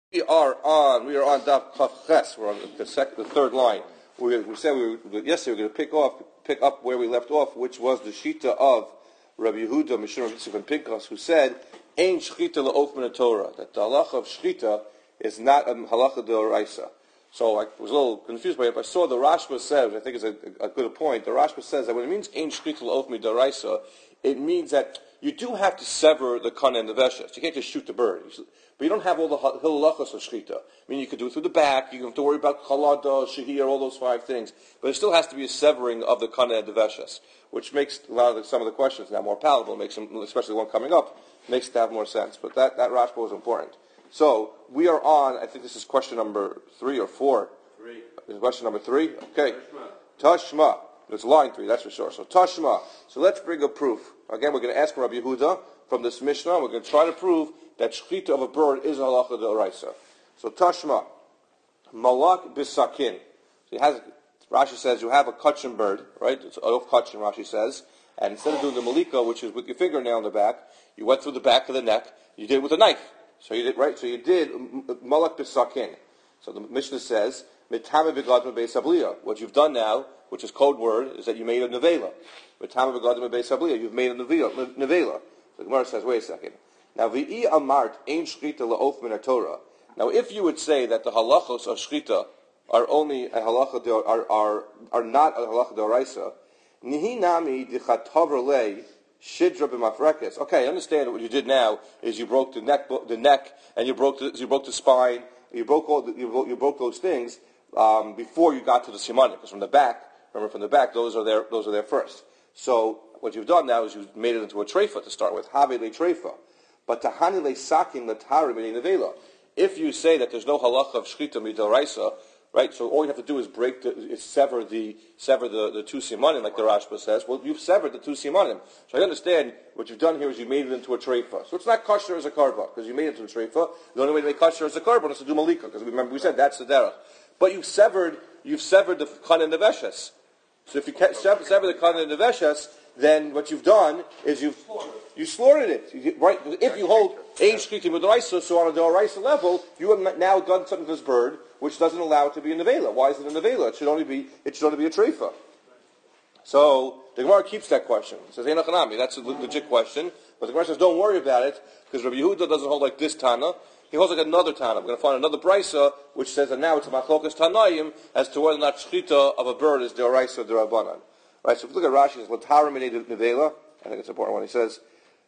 We are on Daf Kaf Ches. We're on the third line. We said yesterday we're going to pick up where we left off, which was the Shita of Rabbi Yehuda, Mishum Yitzchak and Pinchas, who said, "Ein Shchita la'of min Torah." That the halacha of Shchita is not a halacha d'oraisa. So I was a little confused by it, but I saw the Rashba says, I think it's a good point. The Rashba says that when it means Ein Shchita la'of min d'oraisa, it means that you do have to sever the kana and the veshes. You can't just shoot the bird. But you don't have all the halachas of shchita. I mean, you could do it through the back. You don't have to worry about chalada, shehir, all those 5 things. But it still has to be a severing of the kana and the veshes, which makes some of the questions now more palatable. Makes them, especially the one coming up, makes it have more sense. But that Rashba was important. So we are on. I think this is question number 3 or 4. 3. This is question number 3. Okay. Tashma. It's line 3. That's for sure. So Tashma. So let's bring a proof. Again, we're going to ask Rabbi Yehuda from this Mishnah. We're going to try to prove that shchita of a bird is a halacha d'oraisa. So Tashma, malak bisakin. So Rashi says you have a kachin bird, right? It's of kachin, Rashi says, and instead of doing the malika, which is with your fingernail in the back, you went through the back of the neck. You did it with a knife. So you did right. So you did malak bisakin. So the Mishnah says mitame v'gadma beis habliya. What you've done now, which is code word, is that you made a nevela. Mitame v'gadma beis habliya. You've made a nevela. The Gemara says, wait a second. Now, v'i amart ein shchita la'of min Torah. Now, if you would say that the halachos of shchita are only a halacha are not a halacha d'oraisa, nihi nami dichatav lei shidra b'mafrekes. Okay, I understand that what you did now is you broke the neck, and you broke the spine. You broke those things before you got to the simanim. Because from the back, those are there first. So what you've done now is you've made it into a treifa to start with, have le treifa. But tahani le sakin latari mini nevela. If you say that there's no halacha of shchita midoraisa, right? So all you have to do is sever the 2 simanim, like the Rashba says. Well, you've severed the 2 simanim. So I understand what you've done here is you made it into a treifa. So it's not kosher as a karba because you made it into a treifa. The only way to make kosher as a karba is to do malika, because remember we said that's the derech. But you've severed the kana and the veshes. So if you sever the kana and the veshes, then what you've done is you slaughtered it. Right? If you hold ein shchita midoraisa, so on a d'oraisa level, you have now done something to this bird which doesn't allow it to be a nevela. Why is it a nevela? It should only be a treifa. So the Gemara keeps that question. It says Einachanami. That's a legit question. But the Gemara says don't worry about it because Rabbi Yehuda doesn't hold like this Tana. He holds like another Tana. We're going to find another brisa which says that now it's a machlokas Tanaim as to whether or not shchita of a bird is d'oraisa or d'Rabbanan. Right, so if you look at Rashi, it says, L'tara minei nevela. I think it's an important one. He says,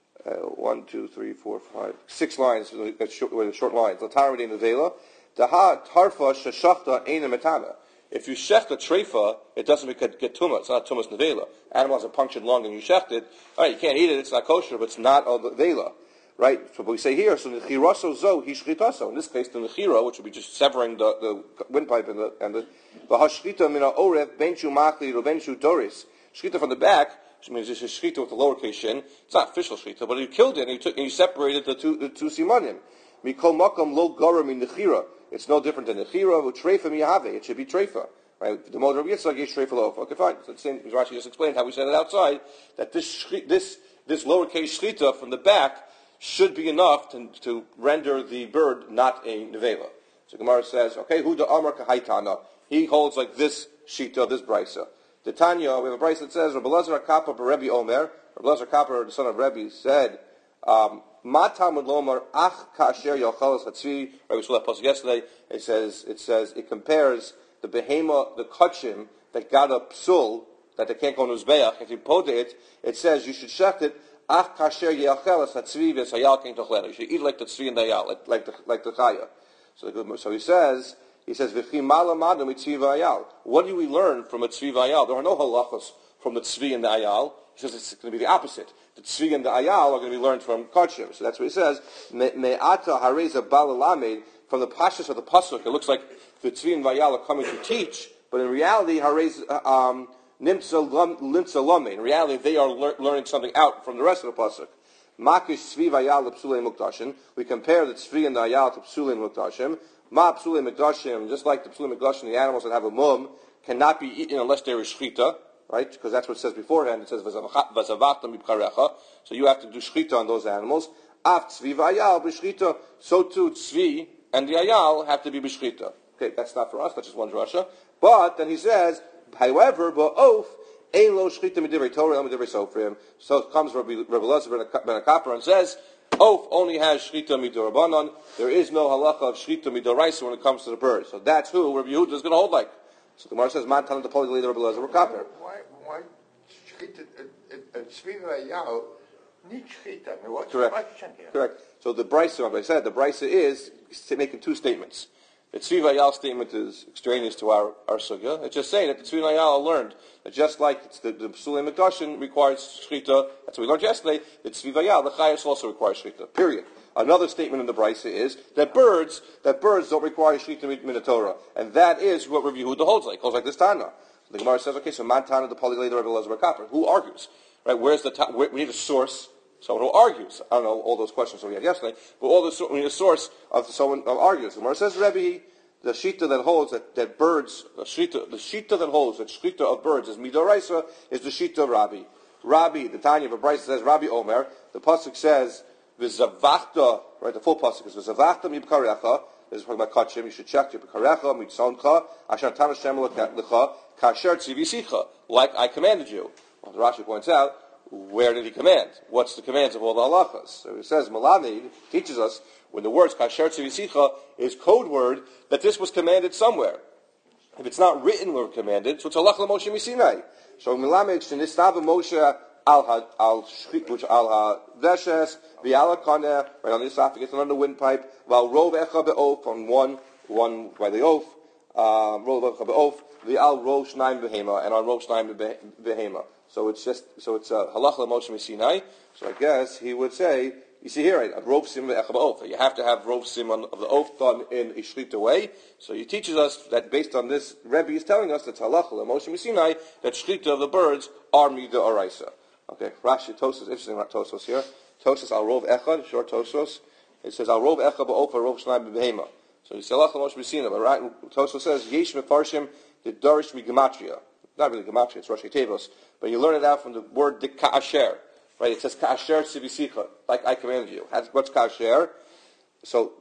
1, 2, 3, 4, 5, 6 lines, with the short lines. L'tara minei nevela. Daha tarfa sheshachta eina metana. If you shecht a treifa, it doesn't get tumah. It's not tumas nevela. Animal has a punctured lung and you shecht it. All right, you can't eat it. It's not kosher, but it's not a nevela. Right? So we say here, so nechiraso zo hi shchitaso. In this case, the nechira, which would be just severing the windpipe and the hashchita mina orev benchu machli ro benchu doris. Shchita from the back, which means this is shchita with the lowercase shin. It's not official shchita, but you killed it and you separated the two simanim. Mikol makam lo garam in nechira. It's no different than nechira. Treifa miyahave. It should be treifa. Right? The mode of Yitzchak is treifa loaf. Okay, fine. So the same as Rashi just explained how we said it outside, that this lowercase shchita from the back should be enough to render the bird not a nevela. So Gemara says, okay, Huda Amar Kahaitana. He holds like this shita, this brisa. The Tanya, we have a brisa that says, Rabbi Lazar Kappa Rebbe Omer. Rabbi Lazar Kappa, the son of Rebbe, said, Mata Lomar Ach Kasher Yochalas Hatzvi. Rabbi Shulach posted yesterday. It says it compares the behema, the kachim that got a psul that they can't go on Uzbeach. If you put it, it says you should shecht it. Ach kasher yeachelas hatzvi v'sayal king tochlena. You should eat like the tzvi and the ayal, like the chaya. So he says v'chi malamadu mitzvi v'ayal. What do we learn from a tzvi v'ayal? There are no halachos from the tzvi and the ayal. He says it's going to be the opposite. The tzvi and the ayal are going to be learned from kachim. So that's what he says. Me'ata hareza balalamed, from the pashas of the pasuk. It looks like the tzvi and v'ayal are coming to teach, but in reality hareza Limtza Lamed. In reality, they are learning something out from the rest of the pasuk. Makish tzvi v'ayal l'psulei mukdashim. We compare the tzvi and the ayal to psulei mukdashim. Ma psulei mukdashim, just like the psulei mukdashim, the animals that have a mum cannot be eaten unless there is shchita, right? Because that's what it says beforehand. It says v'zavachta mipkarecha. So you have to do shchita on those animals. Af tzvi v'ayal b'shchita. So too tzvi and the ayal have to be b'shchita. Okay, that's not for us, that's just one drasha. But then he says, however, ba'of, ein lo shchita midivrei Torah, el midivrei sofrim. So it comes Rabbi Elazar ben Akapra and says, oaf only has shchita midorabanan. There is no halacha of shchita midoraisa when it comes to the bird. So that's who Rabbi Yehuda is going to hold like. So the Gemara says, man tanan the poli leader Rabbi Elazar ben Akapra. Why shchita tzviva yao need shchita? I mean, what's Correct. the question here? Correct. So the brisa, like I said, the brisa is making two statements. The Tzvi Vayal statement is extraneous to our sugya. It's just saying that the Tzvi Vayal learned that just like the Psulei Mikdashim requires shchita, that's what we learned yesterday, the Tzvi Vayal, the Chayas also requires shchita. Period. Another statement in the brisa is that birds don't require shchita min Torah, and that is what Rabbi Yehuda holds like this Tana. The Gemara says, okay, so man Tana the Pali later Rabbi Elazar Kappa. Who argues? Right? Where's we need a source. Someone who argues. I don't know all those questions that we had yesterday, but we need a source of someone who argues. The Gemara says, Rebbe, the shita that holds that birds, the shita that holds that shita of birds is midoraisa is the shita of Rabbi. Rabbi, the Tanya of a Brisa says, Rabbi Omer. The pasuk says, v'zavachta. Right, the full pasuk is v'zavachta mibkarecha. This is talking about kachim. You should check your b'karecha mitzoncha asher tan Hashem lecha kasher tzivisicha. Like I commanded you. Well, the Rashi points out, where did he command? What's the commands of all the halachas? So it says, Malani teaches us when the words kasher tzivisicha is code word that this was commanded somewhere. If it's not written where commanded, so it's halach l'Moshe misinai. So Milamed shenistava Moshe al veshes v'ala kaneh right on the esophagus and on the windpipe while rov echa be'of on one by the oath rov echa be'of v'al rov shnaim behema and on rov shnaim behema. So it's halach l'Moshe misinai. So I guess he would say, you see here, right, rov sim ve'echa be'of. You have to have rov sim of the oath done in a shlita way. So he teaches us that based on this, Rebbe is telling us that halach l'Moshe misinai that shlita of the birds are mida oraisa. Okay, Rashi Tosos, interesting Tosos here. Tosos al rov echad, short Tosos. It says al rov echad be'of rov shnaim behema. So you say halach l'Moshe misinai, but right, Tosos says yesh mefarshim the darish migematria. Not really gematria, it's Rosh Tevos, but you learn it out from the word de ka'asher. Right, it says ka'asher tzivisicha, like I commanded you. What's ka'asher? So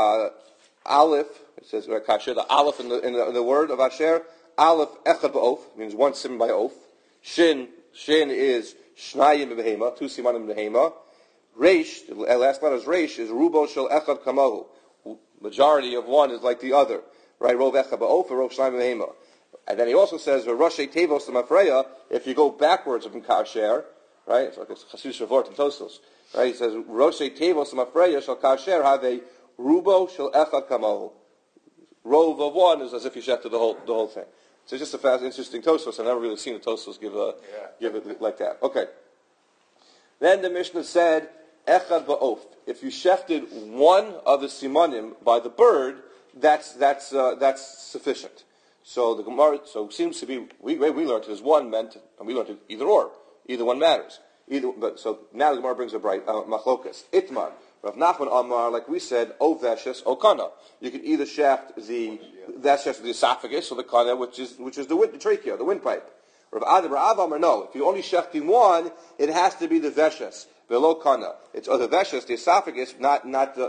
aleph, it says ka'asher. The aleph in the word of asher. Aleph echad ba'of means one sim by oath. Shin is shnayim behema, two simanim behema. Reish, the last letter is reish, is rubo shel echad kamahu. Majority of one is like the other. Right, rov echad ba'of or rov shnayim behema. And then he also says Rosh Tevos the Mafreya. If you go backwards from kasher, right? It's like a Chassidus Shavort and Tosos. Right? He says Rosh Tevos the Mafreya shall kasher have a rubo shel echad kamahu. Rove of one is as if you shefted the whole thing. So it's just a fast, interesting Tosos. I've never really seen a Tosos give it like that. Okay. Then the Mishnah said echad ba'of. If you shefted one of the simanim by the bird, that's sufficient. So the Gemara, it seems to be we learned it as one meant, and we learned it either or. Either one matters. So now the Gemara brings a bright machlokas. Itmar Rav Nachman Amar, like we said, o veshes o kana. You can either shaft the esophagus or the kana, which is the trachea, the windpipe. Rav Amar, no. If you're only shafting one, it has to be the veshes. Below kana, it's the veshes, the esophagus, not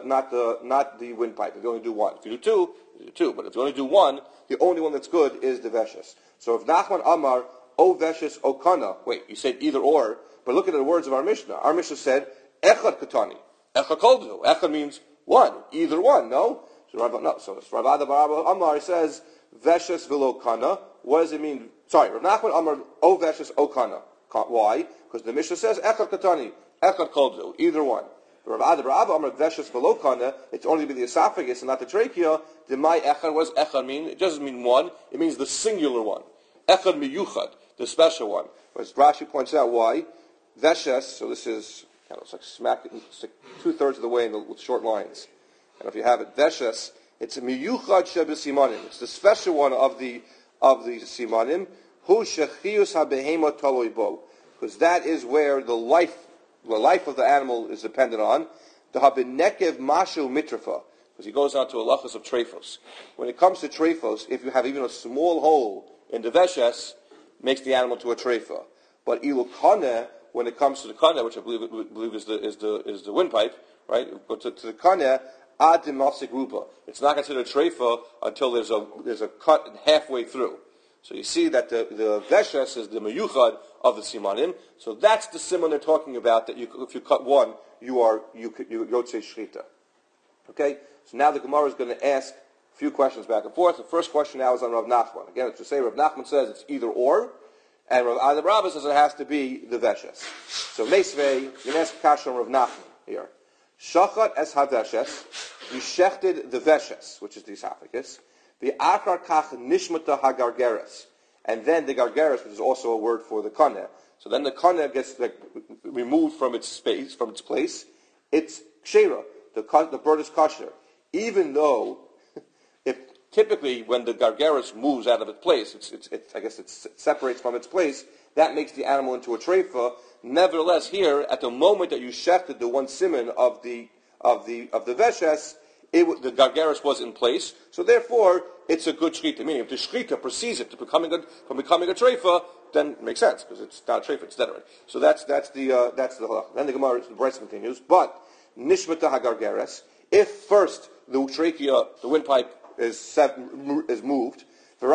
the windpipe. If you only do one, if you do two. But if you only do one, the only one that's good is the veshes. So if Nachman Amar o veshes o kana, wait, you said either or, but look at the words of our Mishnah. Our Mishnah said echad katani, echad koldu. Echad means one, either one. No, so Rav Amar says veshes below kana. What does it mean? Sorry, Rav Nachman Amar o veshes o kana. Why? Because the Mishnah says echad katani. Echad koldu, either one. Rav Amar veshes below kana, it's only be the esophagus and not the trachea. The my echad, what does echad mean? It doesn't mean one, it means the singular one. Echad miyuchad, the special one. As Rashi points out why. Veshes, so this is it's like 2/3 of the way with short lines. And if you have it, veshes, it's a miyuchad shebesimanim. It's the special one of the simanim. Hu shechius habehema taloi bo, because that is where the life of the animal is dependent on. The habenekev mashu mitrafa, because he goes on to halachas of trephos. When it comes to trephos, if you have even a small hole in the veshes, makes the animal to a trefa. But ilu kaneh, when it comes to the kaneh, which I believe is the windpipe, right? But to the kaneh, ad demasik ruba. It's not considered treifa until there's a cut halfway through. So you see that the veshes is the meyuchad of the simanim. So that's the simon they're talking about. That if you cut one, you yotzei shchita. Okay. So now the Gemara is going to ask a few questions back and forth. The first question now is on Rav Nachman. Again, to say Rav Nachman says it's either or, and Rav Rabbah says it has to be the veshes. So Meisvei, you can ask kasha on Rav Nachman here. Shachat es haveshes, you shechted the veshes, which is the esophagus. The achar kach nishmata hagargeres, and then the gargeres, which is also a word for the kaneh. So then the kaneh gets removed from its space, from its place. It's kshera. The bird is kosher, even though if typically when the gargeres moves out of its place, it separates from its place. That makes the animal into a treifa. Nevertheless, here at the moment that you shechted the one simon of the veshes, the gargeres was in place, so therefore it's a good shchita. Meaning, if the shchita precedes it from becoming a treifa, then it makes sense because it's not a treifa; it's dead already. So that's the halach. Then the Gemara, the Brisa continues, but nishmata hagargeres. If first the trachea, the windpipe is moved, and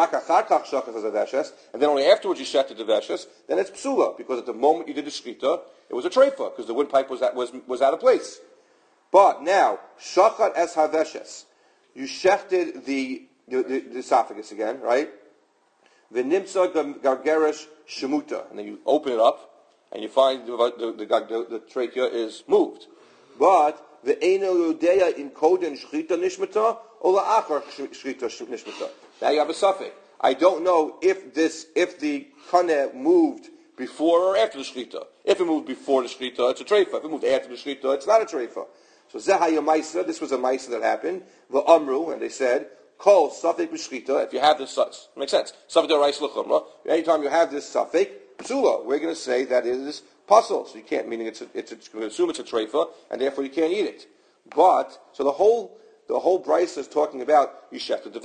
then only afterwards you shechted the veshes, then it's psula because at the moment you did the shchita, it was a treifa because the windpipe was out of place. But now, shachat es haveshes, you shechted the esophagus again, right? V'nimtza gargeresh shemuta, and then you open it up, and you find the trachea is moved. But the eino yodeya in koden shchita nishmata or la'achar shchita nishmata. Now you have a suffix. I don't know if the kaneh moved before or after the shchita. If it moved before the shchita, it's a treifa. If it moved after the shchita, it's not a treifa. So Zehaya Maisa, this was a Maisa that happened. The Amru, and they said, Kol Safik B'Shchita, if you have this suffix, makes sense. Safik D'Orais L'Chumra, anytime you have this suffix, Psula, we're going to say that it is puzzle. So you can't, meaning we're going to assume it's a treifa, and therefore you can't eat it. But, so the whole Brisa is talking about, you shechted the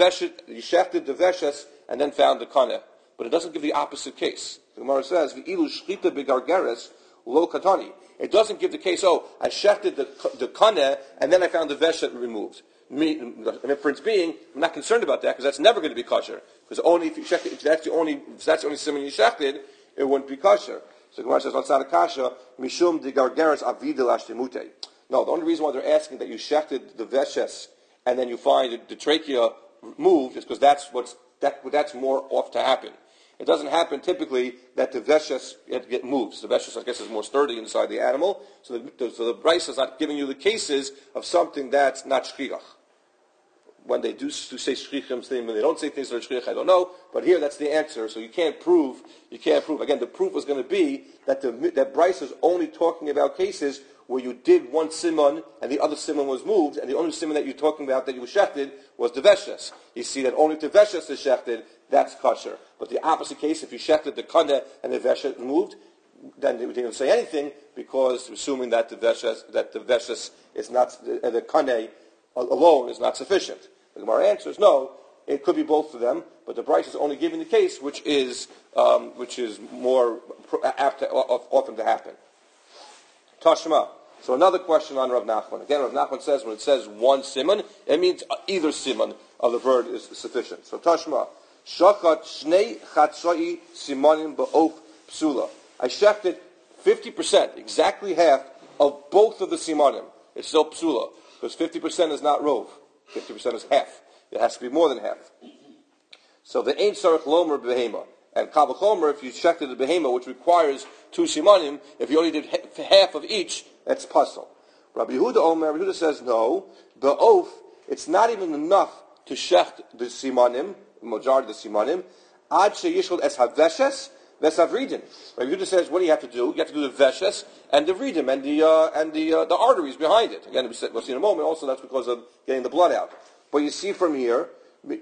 veshes, and then found the kaneh. But it doesn't give the opposite case. The Gemara says, V'ilu Shchita B'Gargeres Lo Katani. It doesn't give the case, I shechted the kaneh, and then I found the veshet removed. The inference being, I'm not concerned about that, because that's never going to be kosher. Because only if you shechted, if that's the only simon you shechted, it wouldn't be kosher. So Gemara says, what's not a kasha? Mishum de gargeres avidel ashtemute. No, the only reason why they're asking that you shechted the veshes, and then you find the trachea moved, is because that's more off to happen. It doesn't happen typically that the veshes get moved. The veshes, I guess, is more sturdy inside the animal. So the Brisa is not giving you the cases of something that's not shchiach. When they do say shchichim, when they don't say things that are shchiach, I don't know. But here, that's the answer. So you can't prove. Again, the proof is going to be that that Brisa is only talking about cases where you did one simon and the other simon was moved, and the only simon that you're talking about that you were shechted was the veshes. You see that only if the veshes is shechted, that's kosher. But the opposite case, if you shechted the kaneh and the veshes moved, then they didn't say anything because assuming that the veshes is not, the kaneh alone is not sufficient. The Gemara answers no. It could be both of them, but the Brisa is only giving the case which is more apt often to happen. Tashma. So another question on Rav Nachman. Again, Rav Nachman says when it says one simon, it means either simon of the bird is sufficient. So Tashma. Shachat shnei chatzai simonim ba'of psula. I shechted 50%, exactly half of both of the simonim. It's still psula because 50% is not rov. 50% is half. It has to be more than half. So the ein sarich lomer behema. And kal v'chomer, if you shechted the behema, which requires 2 simonim, if you only did half of each, that's puzzle. Rabbi Yehuda says no. The oath, it's not even enough to shecht the simonim, the majority of the simonim. Ad sheyishol es haveshes vesavridin. Rabbi Yehuda says, what do you have to do? You have to do the veshes and the vridim and the arteries behind it. Again, we'll see in a moment. Also, that's because of getting the blood out. But you see from here,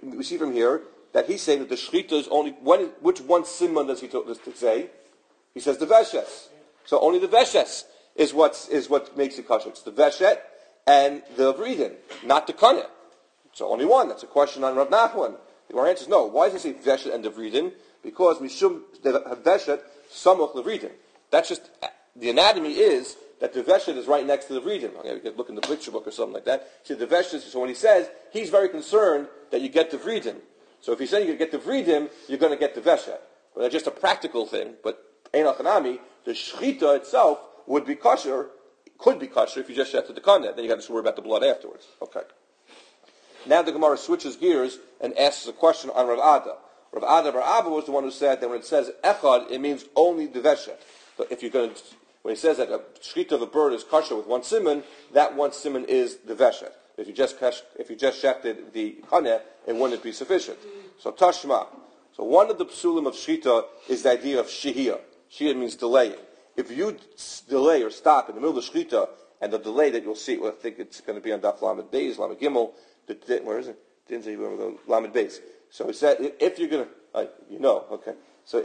that he's saying that the shechita is only which one simon does he say? He says the veshes. So only the veshes is what makes it kosher. It's the veshet and the vridin, not the kaneh. So only one. That's a question on Rav Nachman. The answer is no. Why does it say veshet and the vridin? Because mishum veshet samuch levridin. That's just the anatomy is that the veshet is right next to the vridim. Okay, we could look in the picture book or something like that. See, the veshet, so when he says, he's very concerned that you get the vridim. So if he's saying you get the vridim, you're going to get the veshet. But that's just a practical thing, but ein achanami, the shechita itself would be kosher, could be kosher if you just shechted the kaneh. Then you got to worry about the blood afterwards. Okay. Now the Gemara switches gears and asks a question on Rav Ada. Rav Ada Bar Abba was the one who said that when it says echad, it means only the veshet. So if you're going to, when he says that a shechita of a bird is kosher with one simon, that one simon is the veshet. If you just shechted the kaneh, it wouldn't be sufficient. So tashma. So one of the psulim of shechita is the idea of shehiyah. Shehiyah means delaying. If you delay or stop in the middle of the shechita, and the delay that you'll see, well, I think it's going to be on Daf Lamed Beis, Lamed Gimel, where is it? Didn't say where we go. Lamed Beis. So it said, if you're going to, okay. So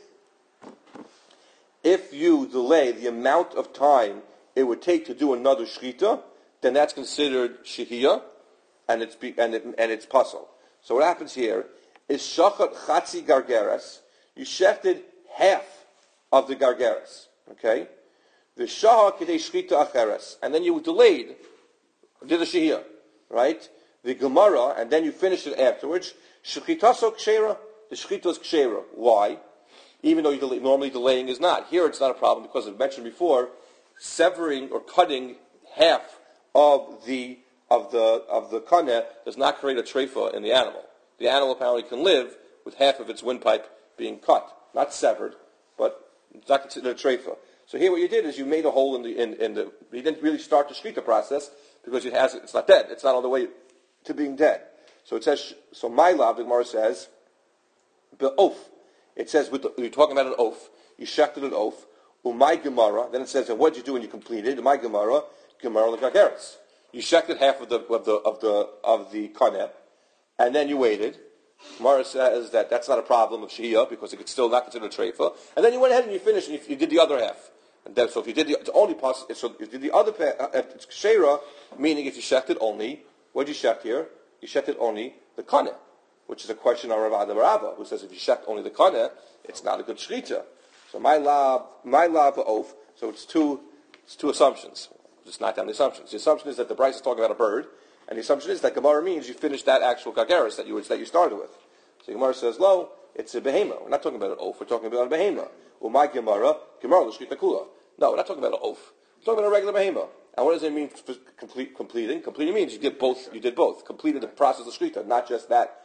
if you delay the amount of time it would take to do another shechita, then that's considered shehiyah, and it's puzzle. So what happens here is shachat chatzi gargeres. You shechted half of the gargeres, okay? The shah kidei shechita acheres, and then you delayed, did a shehiyah, right? The gemara, and then you finished it afterwards. Shechitaso kshera. The shechita is kshera. Why? Even though normally delaying is not. Here it's not a problem because I've mentioned before, severing or cutting half of the kaneh does not create a treifa in the animal. The animal apparently can live with half of its windpipe being cut, not severed, but it's not considered a treifa. So here what you did is you made a hole in the. You didn't really start the shechita process because it's not dead. It's not on the way to being dead. So it says. So my love, the Gemara says, be'of. It says you're talking about an oaf. You shechted an oaf. Umay Gemara. Then it says, and what did you do when you completed? Umay Gemara l'gageres. You shechted half of the kaneh, and then you waited. Gemara says that that's not a problem of shehiyah because it could still not consider a treifa. And then you went ahead and you finished and you did the other half. And then, so if you did it's only possible. So if you did the other half, it's kshera, meaning if you shechted only, what did you shecht here? You shechted only the kaneh, which is a question on Rav Ada Bar Abba, who says if you shecht only the kaneh, it's not a good shechita. So my lab oaf. So it's two assumptions. Just knock down the assumptions. The assumption is that the Bryce is talking about a bird, and the assumption is that Gemara means you finished that actual gargeres that you started with. So Gemara says, "Lo, it's a behema. We're not talking about an oaf. We're talking about a behema. Umay Gemara l'shchita kula. No, we're not talking about an oaf. We're talking about a regular behema. And what does it mean for completing? Completing means you did both. You did both. Completed the process of shchita, not just that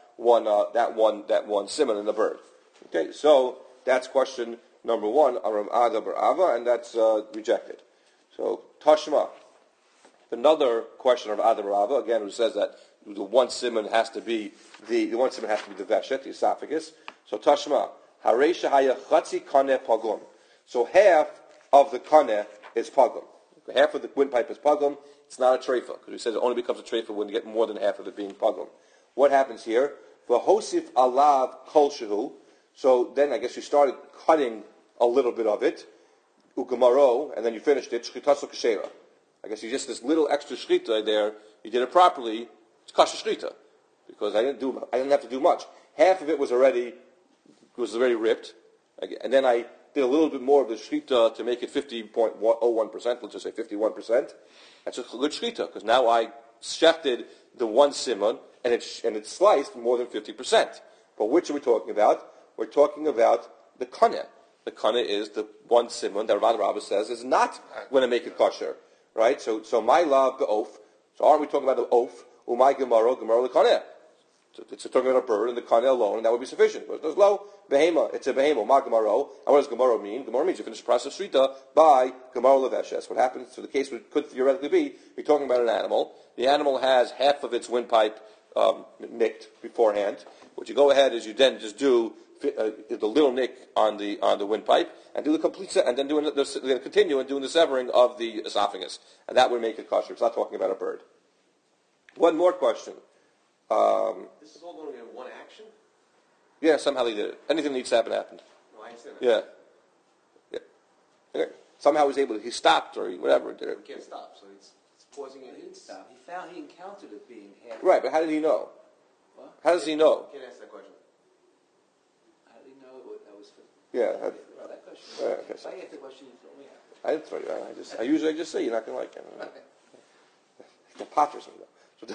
one simon in the bird. Okay, so that's question number one on Rav Ada Bar Abba, and that's rejected. So Tashma, another question of Ada Bar Abba, again, who says that the one simon has to be the veshet, the esophagus. So Tashma, Haresha haya chatzi kaneh pagum. So half of the kaneh is pagum. Half of the windpipe is pagum. It's not a treifa because he says it only becomes a treifa when you get more than half of it being pagum. What happens here? V'hosif alav kol shehu. So then I guess you started cutting a little bit of it, ugamaro, and then you finished it, shchitaso kshera. I guess you just this little extra shchita there, you did it properly, it's kasher shchita. Because I didn't have to do much. Half of it was already ripped, and then I did a little bit more of the shchita to make it 50.01%, let's just say 51%. That's a good shchita, because now I shechted the one simon, and it's sliced more than 50%. But which are we talking about? We're talking about the kaneh. The kaneh is the one simon that Rav Rabba says is not going to make it kosher, right? So my love the oaf. So aren't we talking about the oaf? Umay gemara the kaneh. So it's talking about a bird and the kaneh alone, and that would be sufficient. But there's lo behema. It's a behema. Ma gemara. And what does gemara mean? Gemara means you finish the process of shrita by gemara leveshes. What happens? So the case could theoretically be we're talking about an animal. The animal has half of its windpipe nicked beforehand. What you go ahead is you then just do the little nick on the windpipe and do the complete and then continue and doing the severing of the esophagus, and that would make it kosher. It's not talking about a bird. One more question. This is all going in one action? Yeah, somehow they did it. Anything that needs to happen happened. No, I understand that. Yeah. Okay. Somehow he stopped or whatever. He can't stop, so it's pausing it. He didn't stop. He encountered it being half. Right, but how did he know? What? How does he know? You can't ask that question. How did he know that was for? Yeah. That question. Okay, If I get the question, you throw me I didn't throw you out. I usually just say you're not going to like it. The patters so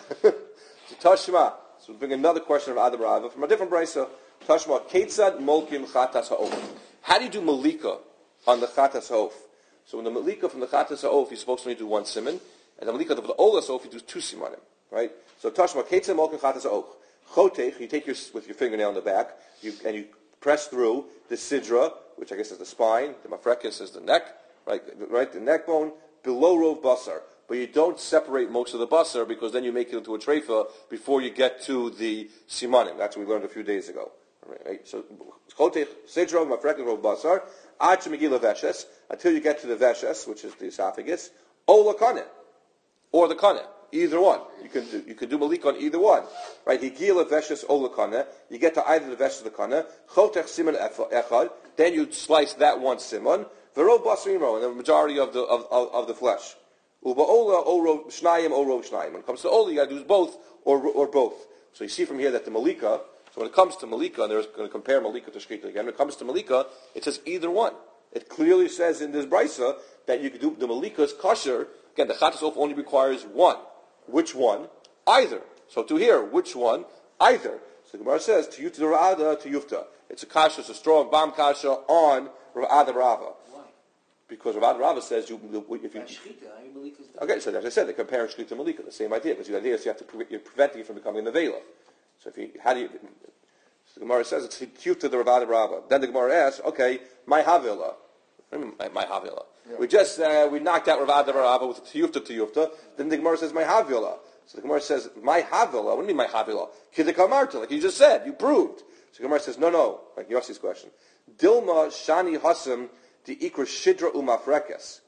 Tashma. So we bring another question of Adam Rava from a different brisa. Tashma Ketzad Molkim Chatas Ha'of. How do you do Malika on the Chatas Ha'of? So when the Malika from the Chatas Ha'of, you're supposed to only do one simon, and the Malika of the Olas Ha'of, you do two simanim, right? So Tashma Ketzad Molkim Chatas Ha'of. Chotech, you take with your fingernail in the back, and you press through the sidra, which I guess is the spine, the mafrekis is the neck, right, the neck bone, below rov basar. But you don't separate most of the basar because then you make it into a treifa before you get to the simanim. That's what we learned a few days ago. Right? So, chotech, sidra, mafrekis, rov basar, ad shemegila veshes, until you get to the veshes, which is the esophagus, ola kaneh, or the kaneh. Either one. You can do malik on either one. Right? Higila veshes ola kaneh. You get to either the veshes or the kaneh. Chotech siman echad. Then you slice that one simon. V'rov basrimo, and the majority of the flesh. Uba ola oro shnayim oro shnayim. When it comes to ola, you got to do both or both. So you see from here that the malika. So when it comes to malika, and they're going to compare malika to shkita again. When it comes to malika, it says either one. It clearly says in this brisa that you can do the malika's kosher. Again, the chatas of only requires one. Which one? Either. So to here, which one? Either. So the Gemara says, to Yufta Ra'ada, to Yufta. It's a kasha, it's a strong bomb kasha on Ra'ada Rava. Why? Because Ra'ada Rava says, if you... Shchita, Okay, so as I said, they compare Shchita and Malika, the same idea. Because the idea is you have to you're preventing it from becoming the Vela. So how do you... So the Gemara says, it's Yufta the Ra'ada Rava. Then the Gemara asks, okay, my Havila. My Havila. Yeah. We just we knocked out Rav Ada Rava with Tiyufta. Then the Gemara says my Havila. So the Gemara says my Havila. What do you mean my Havila? Kidikamarta, like you just said, you proved. So the Gemara says no, like Yossi's question. Dilma Shani Hasim the Ikra Shidra Umafrekes.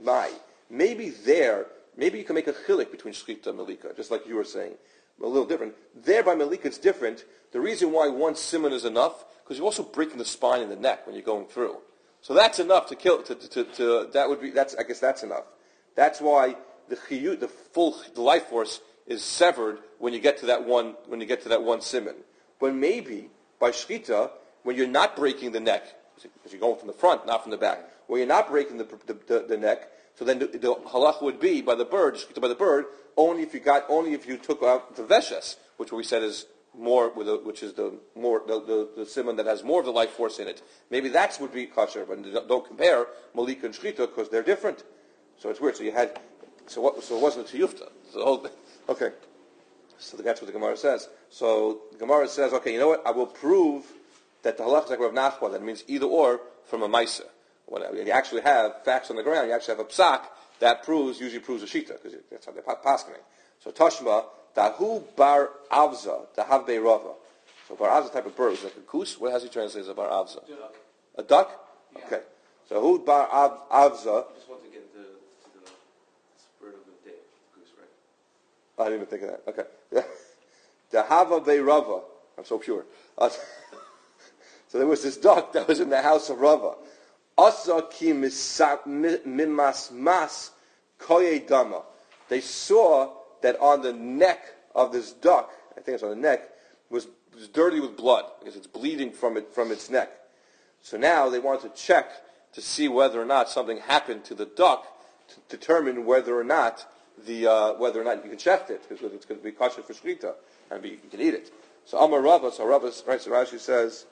Maybe you can make a chilik between Shchita and Malika, just like you were saying. A little different. There by Malika it's different. The reason why one simon is enough because you're also breaking the spine and the neck when you're going through. So that's enough to kill. I guess that's enough. That's why the life force is severed when you get to that one. When you get to that one simon. But maybe by shchita, when you're not breaking the neck, because you're going from the front, not from the back, where you're not breaking the neck, so then the halach would be by the bird, shchita by the bird, only if you took out the veshes, which we said is more which is the simon that has more of the life force in it. Maybe that's would be kosher, but don't compare malika and shchita because they're different. So it's weird. So it wasn't a tiyufta. Okay. So that's what the Gemara says. So the Gemara says, okay, you know what? I will prove that the halach is like Rav Nachman. That means either or from a maisa. When you actually have facts on the ground, you actually have a psak that usually proves a shita because that's how they're paskening. So Tashma. Dahu bar avza, dahav beirava. So bar avza type of bird is like a goose. What has he translated as a bar avza? A duck? Yeah. Okay. So hu bar avza. I just want to get to the spirit of the day, the goose, right? I didn't even think of that. Okay. Dahava beirava. I'm so pure. So there was this duck that was in the house of Rava. Asa ki mimas mas koye dama. They saw that on the neck of this duck, I think it's on the neck, was dirty with blood because it's bleeding from its neck. So now they wanted to check to see whether or not something happened to the duck to determine whether or not you can check it because it's going to be kosher for shchita and you can eat it. So Amar Rava, right? So Rashi says,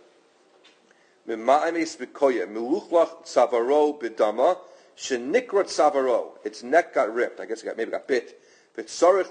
"Miluchlach tzavaro b'dama shenikrat tzavaro." Its neck got ripped. I guess maybe got bit. Maybe the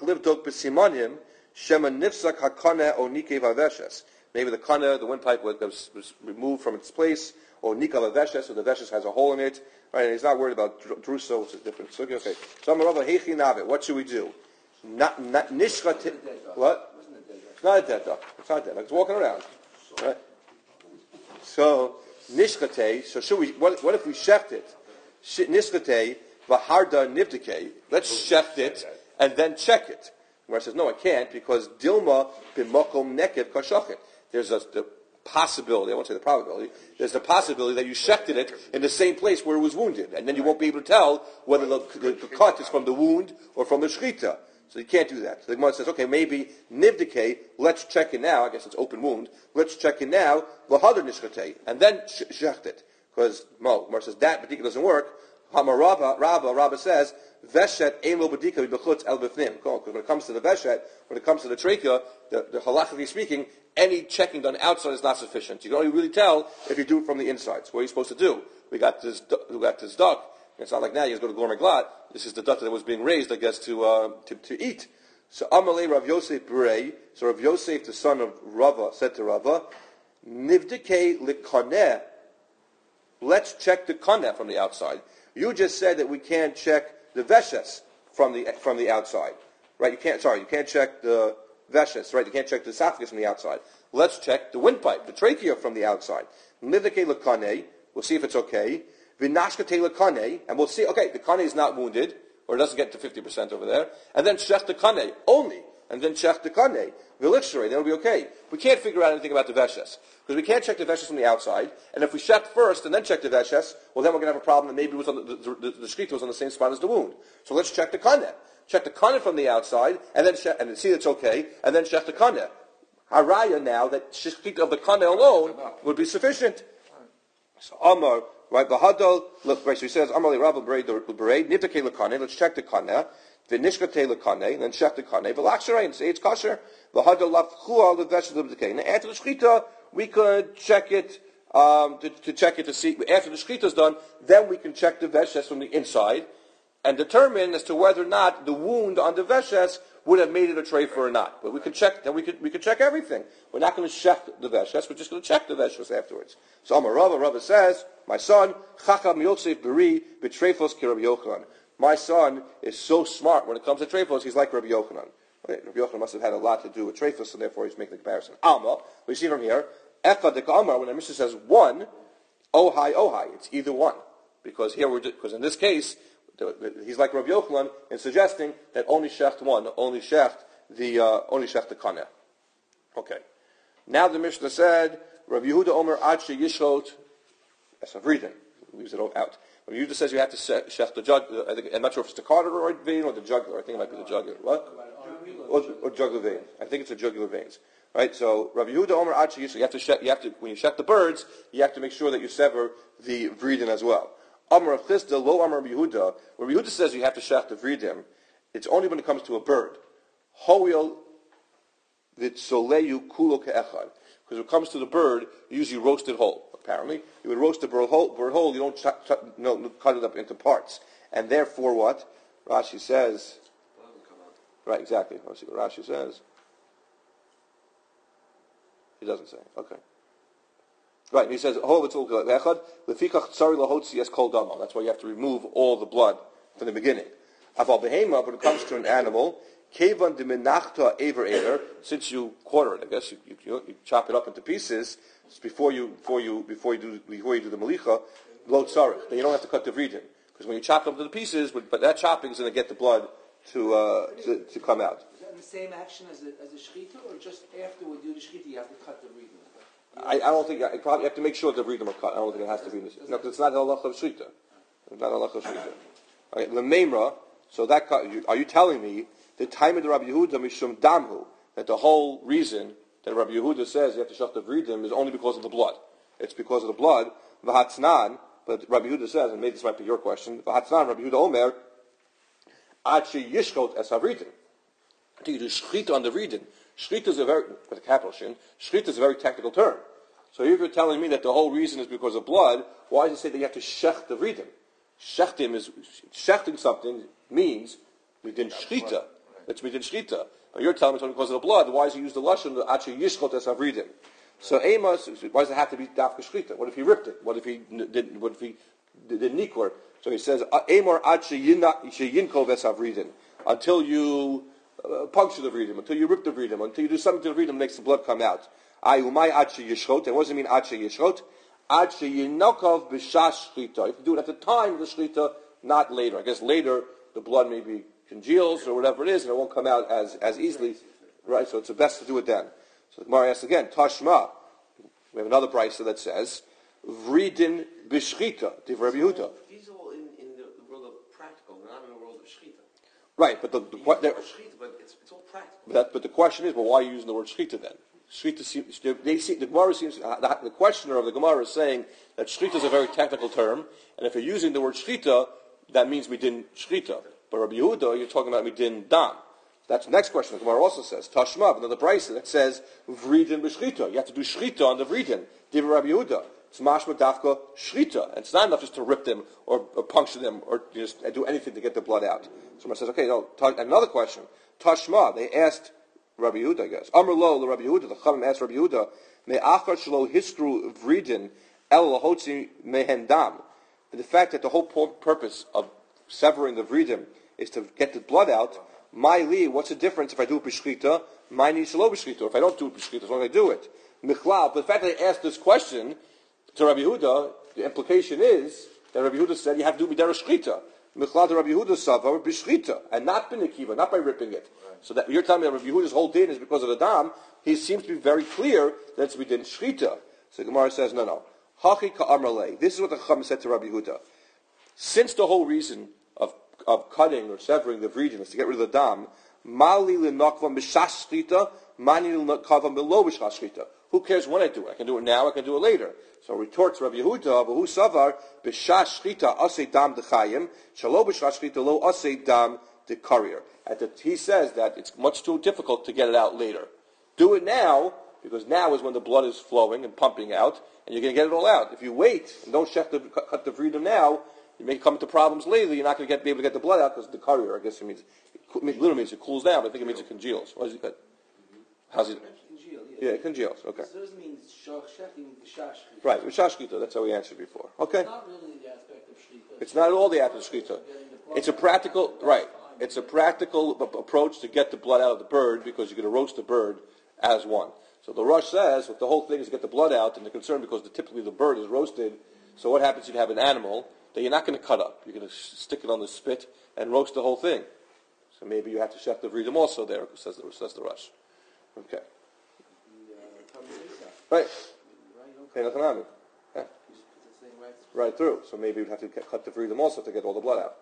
kana, the windpipe was removed from its place, or nikav aveshes, so the veshes has a hole in it, right? And he's not worried about druso, which is different. So okay, so what should we do? Not nishchat. What? It's not a dead duck. It's not dead. It's walking around, right? So nishchate. So should we? What if we shecht it? Nishchate v'harda nivdike. Let's shecht it and then check it. Where it says, no, I can't, because Dilma b'mokom nekev kashachet. There's the possibility, I won't say the probability, there's the possibility that you shechted it in the same place where it was wounded, and then you won't be able to tell whether the cut is from the wound or from the shchita. So you can't do that. So the Gemara says, okay, maybe nivdike, let's check it now, I guess it's open wound, let's check it now, v'hadar nishchatei, and then shecht it. Because, Gemara says, that particular doesn't work, Rabba says, Veshet ein lo bedika b'chutz el b'fnim. Because when it comes to the Veshet, when it comes to the trachea, the halachically speaking, any checking done outside is not sufficient. You can only really tell if you do it from the inside. So what are you supposed to do? We got this duck. It's not like now you just go to Gourmet Glad. This is the duck that was being raised, I guess, to eat. So Amalei Rav Yosef Berei, so Rav Yosef, the son of Rava, said to Rava, Nivdike likaneh. Let's check the kaneh from the outside. You just said that we can't check the veshes from the outside, right? You can't check the veshes, right? You can't check the esophagus from the outside. Let's check the windpipe, the trachea from the outside. Nivdike likaneh. We'll see if it's okay. Vinashkate likaneh, and we'll see. Okay, the kaneh is not wounded, or it doesn't get to 50% over there. And then shech the kaneh only. And then shech the kaneh. V'lichsherei, then it'll be okay. We can't figure out anything about the veshes. Because we can't check the veshes from the outside. And if we shech first and then check the veshes, well then we're going to have a problem that maybe it was on the shechita was on the same spot as the wound. So let's check the kaneh. Check the kaneh from the outside, and then and see it's okay, and then shech the kaneh. Haraya now, that shechita of the kaneh alone would be sufficient. So Amar, right, Bahadol, look, right, so he says, Amar Rabba Berei, Nivdake Lekane, let's check the Kaneh, Vinishkate Lekane, then check the Kaneh, V'lachsharei, and say it's kosher. Bahadol Lafchua, the vegetables of the Now, after the Shechita, we could check it, to check it to see, after the Shechita is done, then we can check the veshes from the inside, and determine as to whether or not the wound on the veshes would have made it a treifa or not. But we could check, then we could check everything. We're not going to check the veshes, we're just going to check the veshes afterwards. So Amar Rava says, my son, Chacham Yosef Beri B'treifos ki Rabbi Yochanan. My son is so smart when it comes to treifos, he's like Rabbi Yochanan. Okay, Rabbi Yochanan must have had a lot to do with treifos, and therefore he's making the comparison. Alma, we see from here, Echad Deka Amar, when the Mishnah says one, Ohai, it's either one. Because in this case, he's like Rabbi Yochanan in suggesting that only shecht one, only shecht the kaneh. Okay. Now the Mishnah said, Rabbi Yehuda Omer Ad Sheyishrot Esavridin. Leaves it out. Rabbi Yehuda says you have to shecht the jugular. I'm not sure if it's the carotid vein or the jugular. I think it might be the jugular. What? Or jugular vein. I think it's the jugular veins. Right. So Rabbi Yehuda Omer Ad Sheyishrot. You have to when you shecht the birds, you have to make sure that you sever the vridin as well. Amar of Chisda, lo Amar Rabbi Yehuda. When Rabbi Yehuda says you have to shech the vridim, it's only when it comes to a bird. Hoil vitzoleyu kulo ke'echad. Because when it comes to the bird, you usually roast it whole. Apparently, you would roast the bird whole. You don't cut it up into parts. And therefore, what Rashi says? Right, exactly. Let's see what Rashi says. He doesn't say. Okay. Right, and he says, that's why you have to remove all the blood from the beginning. When it comes to an animal, since you quarter it, I guess you chop it up into pieces before you do the malicha, then you don't have to cut the vridin, because when you chop it up into the pieces, but that chopping is going to get the blood to come out. Is that the same action as the shechita, or just after we do the shechita you have to cut the vridin? I don't think you probably have to make sure the vridin are cut. I don't think it has to be in this. No, because it's not halach of shechita. It's not halach of shechita. Okay, the memra. So that are you telling me the time of the Rabbi Yehuda mishum damhu, that the whole reason that Rabbi Yehuda says you have to shech the vridin is only because of the blood? It's because of the blood. V'hatznan, but Rabbi Yehuda says, and maybe this might be your question. V'hatznan, Rabbi Yehuda Omer, ad sheyishchot es havridin. I think you do shechita on the vridin. Shechita is with a capital shin. Shechita is a very technical term. So if you're telling me that the whole reason is because of blood, why does it say that you have to shech the vridin? Shechting something means midin shechita. It's midin shechita. But you're telling me it's only because of the blood. Why does he use the lashon the actually yishchot es havridin? So Amos, why does it have to be dafka shechita? What if he ripped it? What if he did nikor? So he says Amor ad sheyinkov es havridin, until you puncture the vridin, until you rip the vridin, until you do something to the vridin that makes the blood come out. Ayumai ad sheyishrot. And what does it mean ad sheyishrot? Ad sheyinokov b'shash shechita. You can do it at the time of the shechita, not later. I guess later the blood maybe congeals or whatever it is, and it won't come out as easily. Right? So it's the best to do it then. So the Gemara asks again, Tashma. We have another brisa that says, Vridin b'shchita, div Rabbi Yehuda. These are all in the world of practical, not in the world of shechita. Right, but Shechita, but it's all practical. But the question is, why are you using the word shechita then? Shechita seems, the Gemara seems, the questioner of the Gemara is saying that shechita is a very technical term, and if you're using the word shechita, that means midin shchita. But Rabbi Yehuda, you're talking about midin dam. That's the next question. The Gemara also says, Tashma, another brisa that says, vridin b'shchita. You have to do shchita on the vridin. Div Rabbi Yehuda. It's mashma dafka shchita. And it's not enough just to rip them or puncture them or just do anything to get the blood out. So Gemara says, okay, no. Another question. Tashma, they asked Rabbi Yehuda, I guess. Amr lo Rabbi Yehuda, the Chachamim asked Rabbi Yehuda, me'achar shelo hiskru vridin el lahotzi mehen dam. And the fact that the whole purpose of severing the vridim is to get the blood out, my li, what's the difference if I do it b'shchita, my ni shelo b'shchita, if I don't do it b'shchita, as long as I do it. Michlal, but the fact that they asked this question to Rabbi Yehuda, the implication is that Rabbi Yehuda said you have to do midera shchita. Michlal to Rabbi Yehuda savar b'shchita, and not b'nekiva, not by ripping it. Right. So that you're telling me that Rabbi Yehuda's whole din is because of the dam. He seems to be very clear that it's within shchita. So Gemara says no. Hachi ka'amrlei. This is what the Chacham said to Rabbi Yehuda. Since the whole reason of cutting or severing the vridin is to get rid of the dam, mali l'nakvam b'shash shchita, mani l'nakvam below b'shash shchita. Who cares when I do it? I can do it now, I can do it later. So retorts Rabbi Yehuda, v'hu savar, b'shash shchita asay dam d'chayim, shalo b'shash shchita lo asay dam d'karir. He says that it's much too difficult to get it out later. Do it now, because now is when the blood is flowing and pumping out, and you're going to get it all out. If you wait and don't cut the vridin now, you may come into problems later. You're not going to be able to get the blood out because the karir, I guess it literally means it cools down, but I think it means it congeals. What does it cut? How's it? Yeah, it congeals. Okay. So this means shechting b'shash shchita. Right, b'shash shchita. That's how we answered before. Okay. It's not really the aspect of shchita. It's not at all the aspect of shchita. It's a practical, right? It's a practical approach to get the blood out of the bird because you're going to roast the bird as one. So the Rosh says that the whole thing is to get the blood out, and they're concerned because typically the bird is roasted. So what happens if you have an animal that you're not going to cut up? You're going to stick it on the spit and roast the whole thing. So maybe you have to shech the vridim also there, says the Rosh. Okay. Right. Yeah. Right through. So maybe you'd have to cut the vridim also to get all the blood out.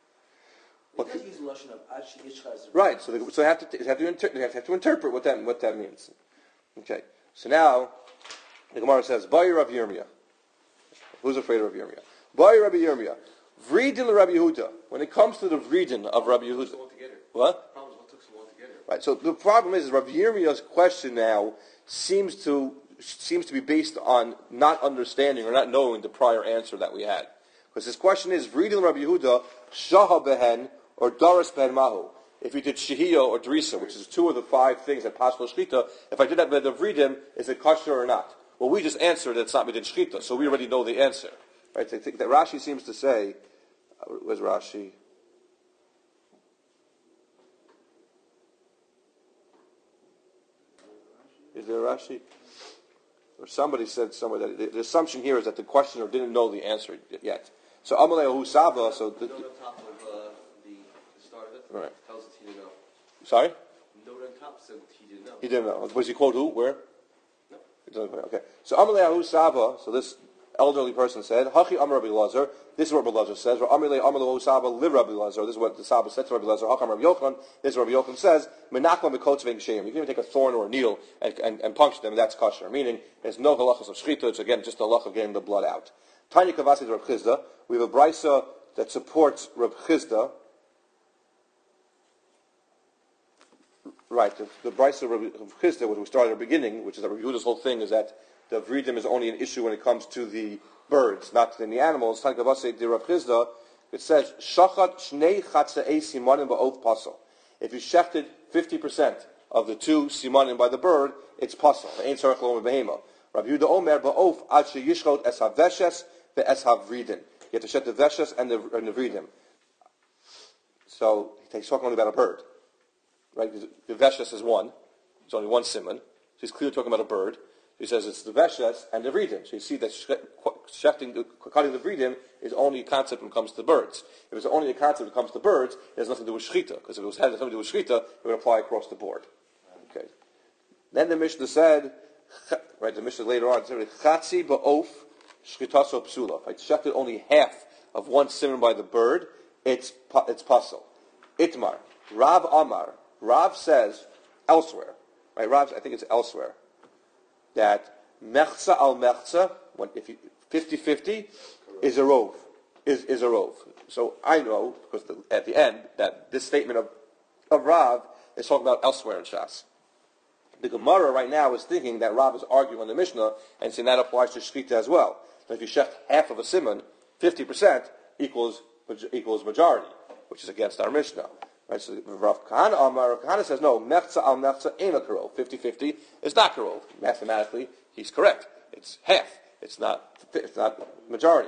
Right. So they have to interpret what that means. Okay. So now the Gemara says, "Bayi Rav Yirmiyah." Who's afraid of Rav Yirmiyah? Bayi Rabbi Yirmiyah. Vridin Rabbi Yehuda. When it comes to the vridin of Rabbi Yehuda, what? Right. So the problem is Rav Yirmiyah's question now seems to be based on not understanding or not knowing the prior answer that we had. Because his question is Vridin Rabbi Yehuda shaha behen or daras behen mahu. If you did shehiyah or drisa, which is two of the 5 things that possible shchita, if I did that with the vridin, is it kosher or not? Well, we just answered that it's not within shchita, so we already know the answer. Right? So I think that Rashi seems to say, where's Rashi? Is there a Rashi? Or somebody said somewhere that the assumption here is that the questioner didn't know the answer yet. So Amalei Hu Saba, so the note on top of the start of it right. tells us he didn't know. Sorry? Note on top said he didn't know. He didn't know. Was he quote who? Where? No. Okay. So Amalei Hu Saba, so this elderly person said, Hachi Amar Rabbi Lazar. This is what Rabbi Lazar says. Amalei Amar Hu Saba live Rabbi Lazar. This is what the Saba said to Rabbi Lazar. Hacham Rabbi Yochanan. This is what Rabbi Yochanan says. Menachma mekotz v'ing You can even take a thorn or a needle and puncture them, and that's kosher. Meaning, there's no halachas of shchita. It's again just the halach of getting the blood out. Tanya Kavasi is Reb Chizda. We have a brisa that supports Reb Chizda. Right, the brisa of Reb Chizda, which we started at the beginning, which is that Reb Yehuda's whole thing is that the vridim is only an issue when it comes to the birds, not to the animals. Tanya Kavasi de Reb Chizda. It says shachat shnei chatzei simanim ba'of pasal. If you shechted 50% of the 2 simanim by the bird, it's pasal. Ein tzarich lo mebehema. Rabbi Yehuda Omer ba'of ad sheyishchot es haveshes ve'es havridin. You have to shed the veshes and the vridim. So he's talking only about a bird, right? The veshes is one. It's only one siman. So he's clearly talking about a bird. He says it's the veshes and the vridim. So you see that cutting the vridim is only a concept when it comes to birds. If it's only a concept when it comes to birds, it has nothing to do with shchita. Because if it had something to do with shchita, it would apply across the board. Okay. Then the Mishnah said, right? The Mishnah later on said, "Chatzi ba'of shchitaso psula." If I shechted only half of one simon by the bird, it's pasul. Itmar Rav Amar. Rav says elsewhere, right? Rav, I think it's elsewhere, that mechza al mechza, if you 50-50 is a rov. is a rov. So I know, because at the end, that this statement of Rav is talking about elsewhere in Shas. The Gemara right now is thinking that Rav is arguing on the Mishnah and saying that applies to Shechita as well. That if you shecht half of a simon, 50% equals majority, which is against our Mishnah. Right? So Rav Kahana says, no, mechza al mechza ain't a karov. 50-50 is not karov. Mathematically, he's correct. It's half. It's not majority.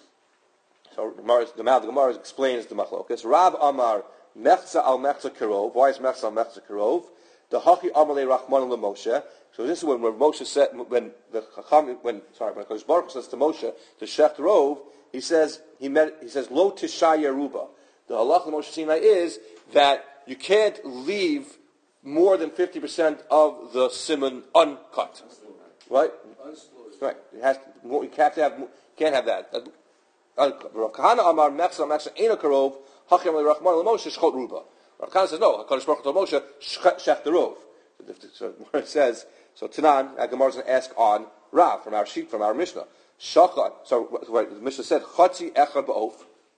So the Gemara explains the machlokas. Rav Amar mechza al mechza karov. Why is mechza al mechza karov? The Hachi Amalei Rachman LeMoshe. So this is when Moshe said, when Kodesh Baruch Hu says to Moshe to shecht rov, he says lo tishaya ruba. The halacha of Moshe Sinai is that you can't leave more than 50% of the simon uncut, right? Right. You can't have that. Rav Kahana Amar mechza mechza ein karov Hachi Amalei Rachman LeMoshe shchot ruba. Rav Kahana says, no, HaKadosh Baruch Hu told Moshe, shech the rov. So it says, so Tanan, Gemara is going to ask on Rav, from our Mishnah. Shachar, the Mishnah said, Chatzi echad ba'of,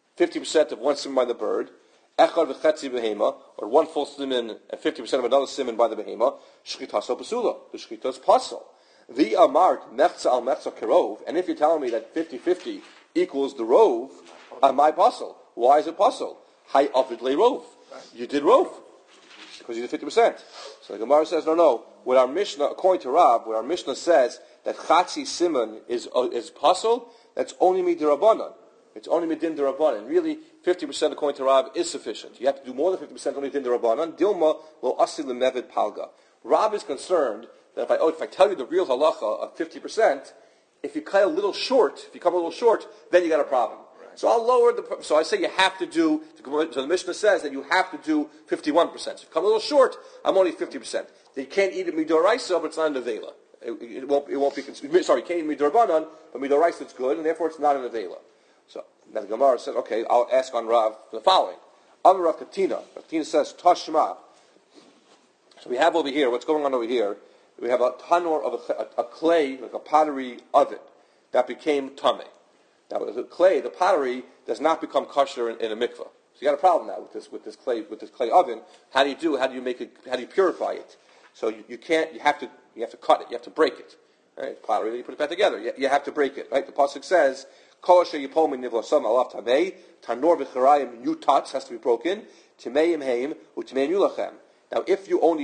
50% of one simon by the bird, echad v'chetzi behema, or one full simon and 50% of another simon by the behema, shchitaso pasula, the shchita is pasul. The amart, mechza al mechza kerov, and if you're telling me that 50-50 equals the rov, my pasul. Why is it pasul? Hay avid le rov. You did rov, because you did 50%. So the Gemara says, no. What our Mishnah, according to Rav, what our Mishnah says that chatzi simon is pasul, that's only midirabanan. It's only midin derabanan. Really, 50% according to Rav is sufficient. You have to do more than 50% only midin derabanan. Dilma lo asi lemevid palga. Rav is concerned that if I tell you the real halacha of 50%, if you come a little short, then you got a problem. So I'll lower so I say you have to do, so the Mishnah says that you have to do 51%. So if you come a little short, I'm only 50%. You can't eat it midoraisa, but it's not in the vela. It won't be, sorry, you can't eat midorabanan, but midoraisa it's good, and therefore it's not in the vela. So now the Gemara says, okay, I'll ask on Rav the following. Amar Rav Katina. Rav Katina says, Tashma. So we have over here, what's going on over here, we have a tanor of a clay, like a pottery oven, that became tameh. Now, the clay, the pottery, does not become kosher in a mikveh. So you got a problem now with this clay oven. How do you make it? How do you purify it? So you can't. You have to cut it. You have to break it. Right? Pottery. You put it back together. You have to break it. Right? The pasuk says, "Kol asher yipol min nivlasam alav tamei tanor v'charayim yutatz," has to be broken. Timeim heim u'timeim yulachem. Now, if you only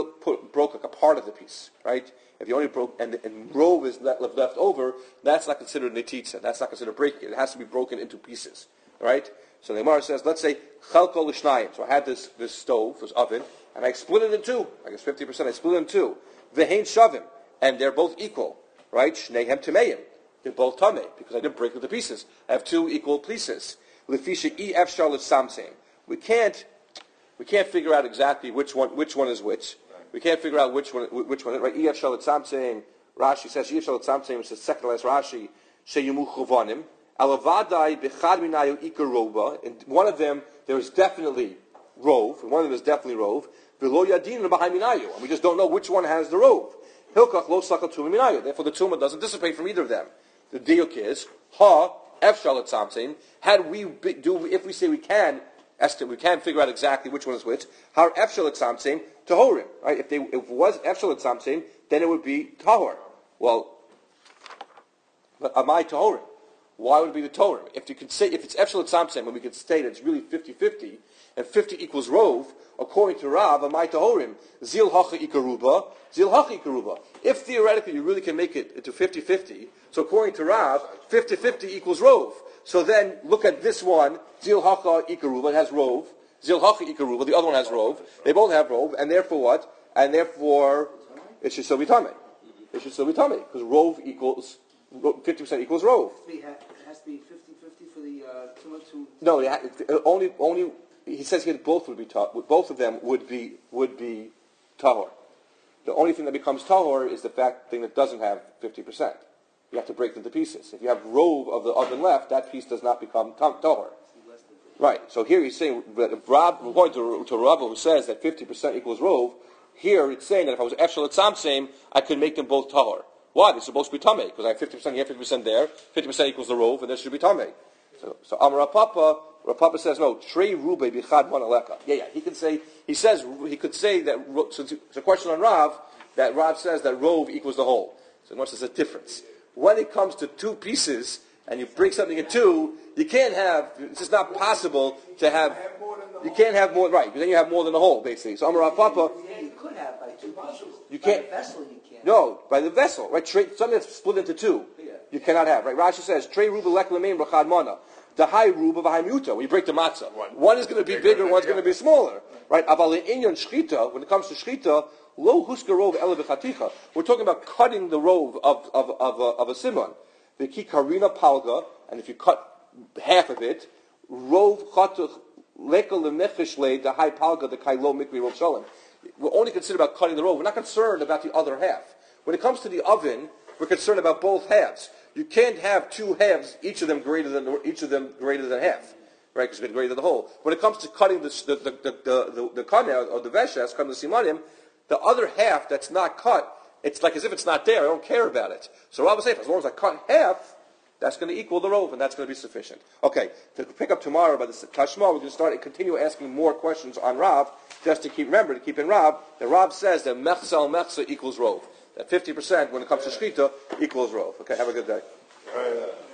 broke like a part of the piece, right? If you only broke and rove is left over, that's not considered netitza. That's not considered breaking. It has to be broken into pieces, right? So the Gemara says, let's say chalko l'shnayim. So I had this stove, this oven, and I split it in two. I guess 50%. I split it in two. V'hein shavim, and they're both equal, right? Shnehem tameim. They're both tamei because I didn't break into pieces. I have two equal pieces. Lefisha e efshar l'samsein. We can't figure out exactly which one is which. We can't figure out which one is right. Ef shalat samsein. Rashi says Ef shalat samsein, which is the second last Rashi. Sheyimu chuvanim. Alavadai bechad minayu ikaroba. In one of them there is definitely rove. In one of them is definitely rove. V'lo yadin b'chai minayu. And we just don't know which one has the rove. Hilkach lo sakal tuma minayu. Therefore the tumah doesn't dissipate from either of them. The diuk is ef shalat samsein. If we say we can figure out exactly which one is which. How efshel samsein tahorim, right? If it was efshel samsein, then it would be tahor. Well, but amai tahorim. Why would it be the tahorim? If you could say if it's efshel samsein, when we could state it's really 50-50, and 50 equals rove, according to Rav, amai tahorim, zil hacha ikaruba. If theoretically you really can make it into 50-50, so according to Rav, 50-50 equals rove. So then, look at this one, Zil Hacha Ikaruba, it has rove. Zil Hacha Ikaruba, the other one has rove. They both have rove, and therefore what? And therefore, it should still be Tameh. It should still be Tameh, because rove equals, 50% equals rove. It has to be 50-50 for the tumah to... No, only, he says here that both of them would be Tahor. The only thing that becomes Tahor is the thing that doesn't have 50%. You have to break them to pieces. If you have rove of the oven left, that piece does not become tahor. Right. So here he's saying, according to Rav, who says that 50% equals rove, here it's saying that if I was efshel samsein, I could make them both tahor. Why? They're supposed to be tamei, because I have 50% here, 50% there. 50% equals the rove, and there should be tamei. So Amar Rav Papa says no. Trei rube bichad man aleka. Yeah. He could say that. So it's a question on Rav that Rav says that rove equals the whole. So much there's a difference. When it comes to two pieces and you break something in two, you can't have. It's just not possible to have. You can't have more, right? Because then you have more than the whole, basically. So Amar Rav Papa. Yeah, you could have by two pieces. You can't. By the vessel, you can't. No, by the vessel, right? Something that's split into two, you cannot have, right? Rashi says, "Trei ruba lek lemein rachad mana." The high ruba v'high muta. When you break the matzah, one is going to be bigger, one's going to be smaller, right? Aval inyan shchita. When it comes to shchita, lo huska rov ele v'chaticha. We're talking about cutting the rove of a simon. The ki karina palga, and if you cut half of it, rove chatuch leka lemechish le the high palga the kai lo mikri rov shalom. We're only concerned about cutting the rove. We're not concerned about the other half. When it comes to the oven, we're concerned about both halves. You can't have two halves, each of them greater than half, right? Because it's greater than the whole. When it comes to cutting the kana or the veshes, cutting the simanim, the other half that's not cut, it's like as if it's not there. I don't care about it. So Rav was saying, as long as I cut half, that's going to equal the rove, and that's going to be sufficient. Okay, to pick up tomorrow by the Tashma, we're going to start and continue asking more questions on Rav, just to keep in Rav, that Rav says that mechsa equals rove. That 50% when it comes to shchita equals rove. Okay, have a good day.